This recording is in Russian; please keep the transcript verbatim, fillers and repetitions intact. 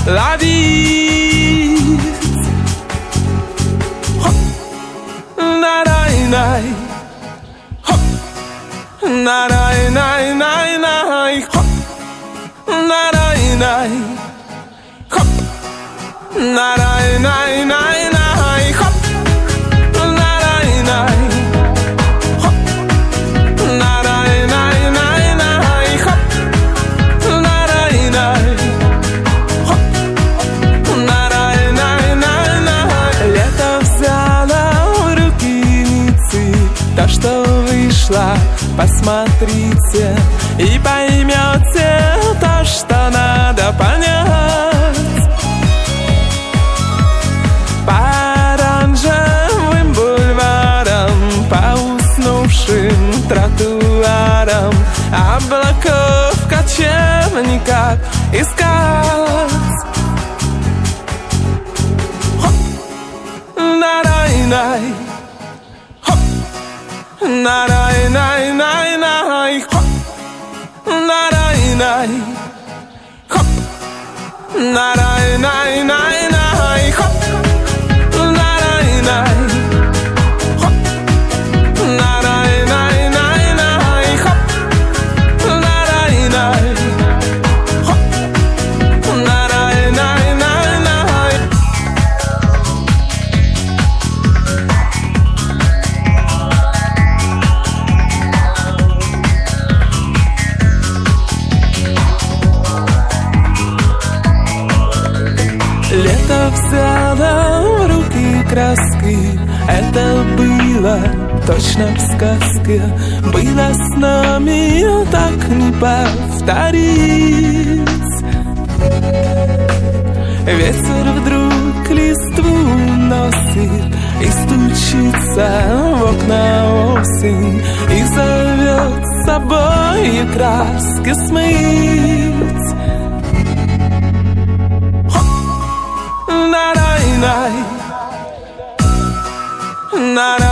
ловить. На-рай-най, на-рай-най-най-най, на-рай-най, на-рай-най-най-най, на-рай-най, на-рай-най-най-най, на-рай-най, на-рай-най-най-най. Лето взяло в руки Ниццы, то, что вышло, посмотрите и поймете то, что надо понять. По оранжевым бульварам, по уснувшим тротуарам облаков в кочевниках искать. На-рай-най, на-рай-най-най-най, на-рай-най, на-рай-най-най-най, на-рай-най, лето взяло в руки краски, это было точно в сказке, было с нами так не повторить. Ветер вдруг листву носит и стучится в окна осень и зовет с собой краски смыть. На-рай-най, на-рай.